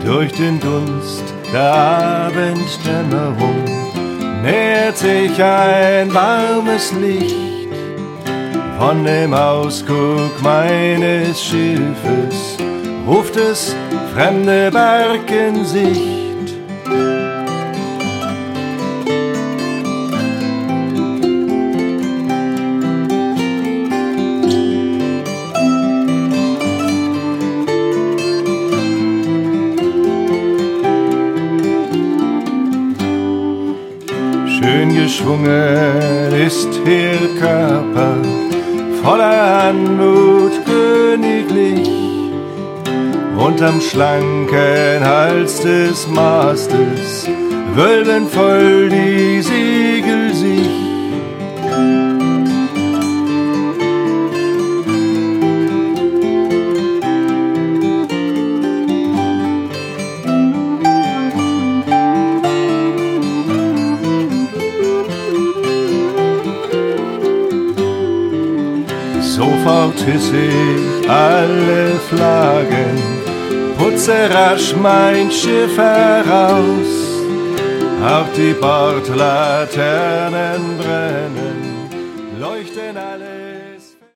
Durch den Dunst der Abenddämmerung nähert sich ein warmes Licht von dem Ausguck meines Schiffes, ruft es fremde Berg in Sicht. Schön geschwungen ist ihr Körper, voller Anmut königlich, unterm schlanken Hals des Mastes wölben voll die Segel sich. Sofort hiss ich alle Flaggen, putze rasch mein Schiff heraus, auch die Bordlaternen brennen, leuchten alle